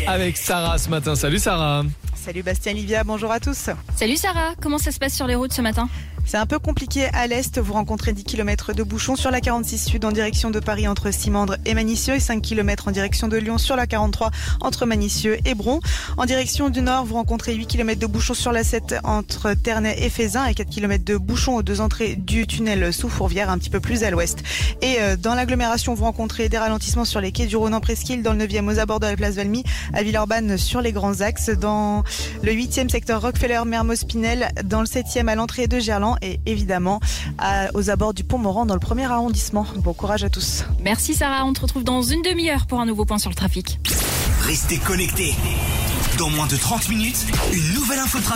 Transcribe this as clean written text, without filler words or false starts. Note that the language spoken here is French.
avec Sarah ce matin. Salut Sarah. Salut Bastien, Livia, bonjour à tous. Salut Sarah, comment ça se passe sur les routes ce matin ? C'est un peu compliqué à l'est, vous rencontrez 10 km de bouchons sur la 46 Sud en direction de Paris entre Simandre et Manicieux et 5 km en direction de Lyon sur la 43 entre Manicieux et Bron. En direction du nord, vous rencontrez 8 km de bouchons sur la 7 entre Ternay et Fézin et 4 km de bouchons aux deux entrées du tunnel sous Fourvière, un petit peu plus à l'ouest. Et dans l'agglomération, vous rencontrez des ralentissements sur les quais du Rhône en Presqu'île, dans le 9e aux abords de la place Valmy, à Villeurbanne sur les grands axes, dans le 8e secteur Rockefeller-Mermoz-Pinel, dans le 7e à l'entrée de Gerland et évidemment aux abords du Pont-Morand dans le 1er arrondissement. Bon courage à tous. Merci Sarah, on te retrouve dans une demi-heure pour un nouveau point sur le trafic. Restez connectés. Dans moins de 30 minutes, une nouvelle info.